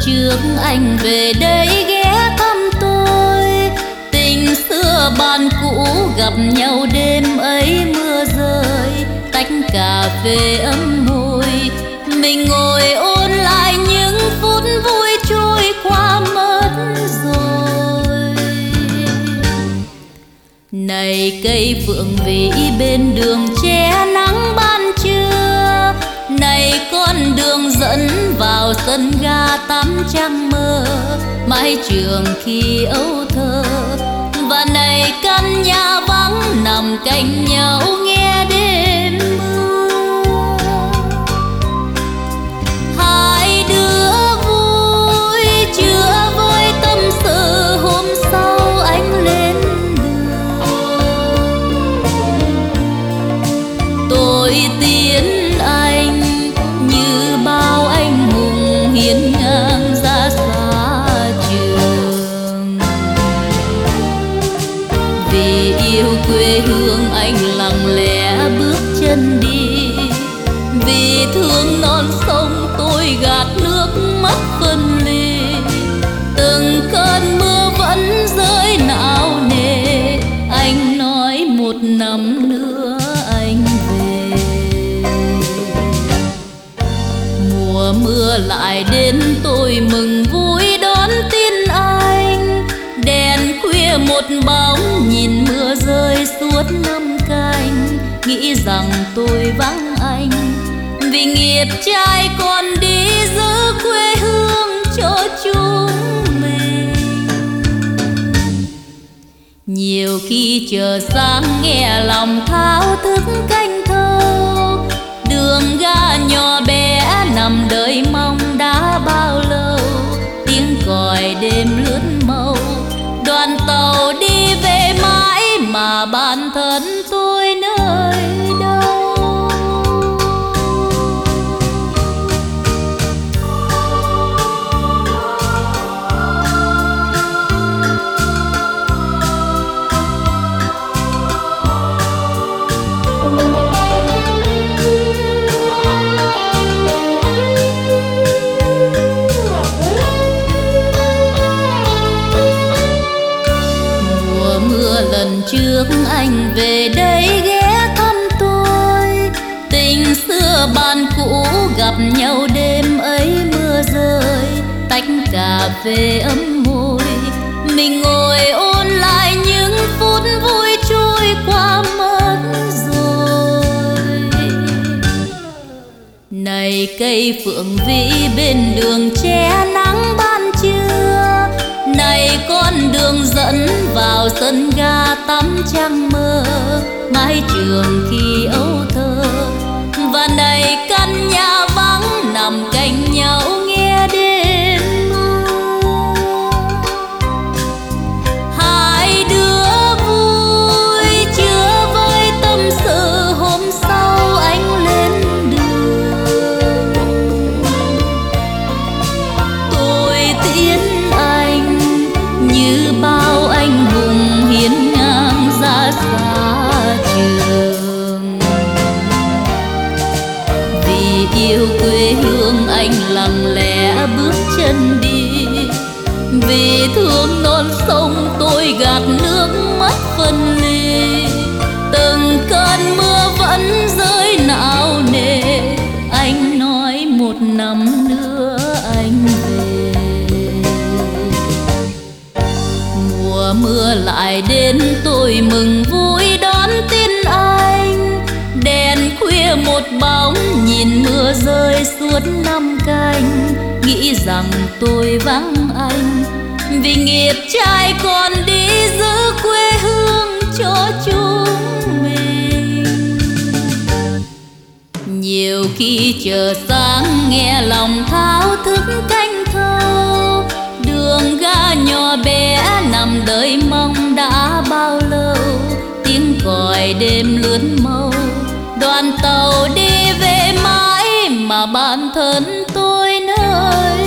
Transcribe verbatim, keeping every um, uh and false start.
trước anh về đây ghé thăm tôi. Tình xưa bạn cũ gặp nhau đêm ấy mưa rơi, tách cà phê ấm môi. Mình ngồi ôn lại những phút vui trôi qua mất rồi. Này cây phượng vĩ bên đường che nắng ban trưa, này con đường dẫn vào sân ga tắm trăng mơ mái trường khi ấu thơ. Và này căn nhà vắng nằm cạnh nhau nghe đêm mưa. Hai đứa vui chứa với tâm sự hôm sau anh lên đường. Tôi tiến anh như bao anh hùng hiên ngang ra xa trường. Vì yêu quê hương anh lặng lẽ bước chân đi, vì thương non sông tôi gạt nước mắt phân ly. Từng cơn mưa vẫn rơi não nề, anh nói một năm nữa anh về. Mùa mưa lại đến tôi mừng vui đón tin anh. Đèn khuya một bóng nhìn mưa rơi suốt năm canh, nghĩ rằng tôi vắng anh vì nghiệp trai còn đi giữ quê hương cho chúng mình. Nhiều khi chờ sáng nghe lòng thao thức canh thâu, đường ga nhỏ bé nằm đợi mong đã bao lâu. Tiếng còi đêm lướt màu, đoàn tàu đi về mãi mà bản thân tôi nơi đâu. Lần trước anh về đây ghé thăm tôi, tình xưa bạn cũ gặp nhau đêm ấy mưa rơi, tách cà phê ấm môi. Mình ngồi ôn lại những phút vui trôi qua mất rồi. Này cây phượng vĩ bên đường che nắng ban trưa, này con đường dẫn vào sân ga tắm trăng mơ mái trường khi ấu thơ. Và này căn nhà vắng nằm cạnh nhau nghe đêm mưa. Hai đứa vui chứa với tâm sự hôm sau anh lên đường. Tôi tiến anh như bao anh hùng hiên ngang ra xa trường. Vì yêu quê hương anh lặng lẽ bước chân đi, vì thương non sông tôi gạt nước mắt phân ly. Từng cơn mưa vẫn rơi não nề, anh nói một năm nữa anh về. Mùa mưa lại đến tôi mừng vui đón tin anh. Đèn khuya một bóng nhìn mưa rơi suốt năm canh, nghĩ rằng tôi vắng anh vì nghiệp trai còn đi giữ quê hương cho chúng mình. Nhiều khi chờ sáng nghe lòng thao thức canh thâu, đường ga nhỏ bé nằm đợi mong đã bao lâu. Tiếng còi đêm lướt màu, đoàn tàu đi về mãi mà bản thân tôi nơi